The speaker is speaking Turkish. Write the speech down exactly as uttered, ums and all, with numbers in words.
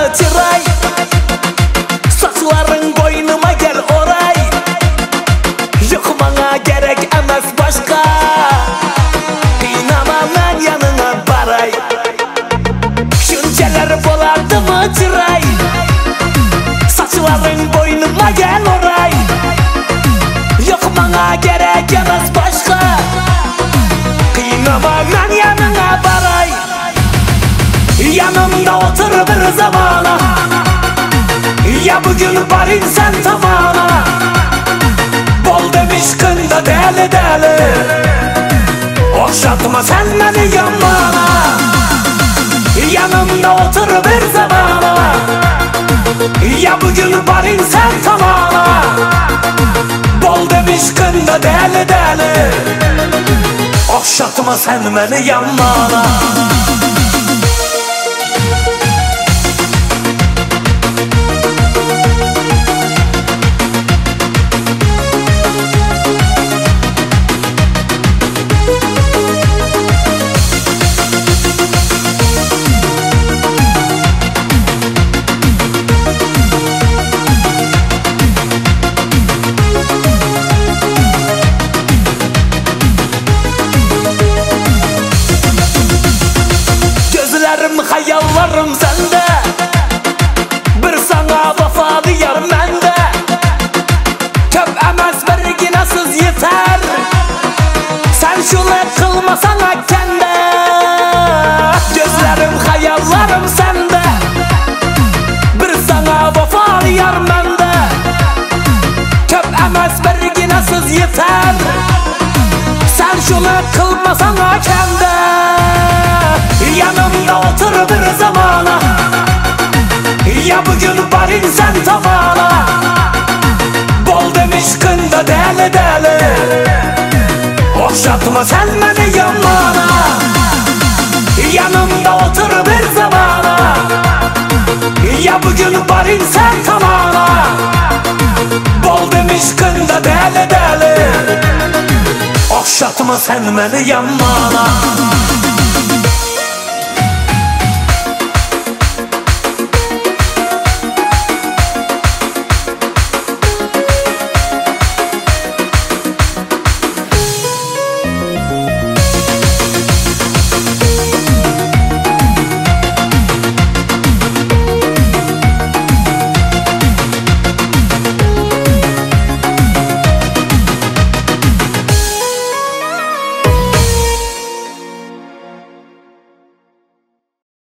çıray. Saçların boynuma gel oray. Yok bana gerek emez başka. İnama ben yanına baray. Şunceler bolardı mı çıray. Saçların boynuma gel oray. Yok bana gerek emez başka. İnama ben yanına baray. Yanımda otur bir zamana. Ya bugün varın sen tamana. Bol demiş kında deli deli. Okşatma sen beni yanmana. Yanımda otur bir zamana. Ya bugün varın sen tamana. Bol demiş kında deli deli. Okşatma sen beni yanmana. Hayallarım sende. Bir sana vafalı yar mende. Köp emez bir günahsız yeter. Sen şöyle kılmasana kende. Gözlerim hayallarım sende. Bir sana vafalı yar mende. Köp emez bir günahsız yeter. Sen şöyle kılmasana kende. Yanımda otur bir zamana. Ya bugün varın sen tavana. Bol demiş kında deli deli. Okşatma sen beni yanmana. Yanımda otur bir zamana. Ya bugün varın sen tavana. Bol demiş kında deli deli. Okşatma sen beni yanmana.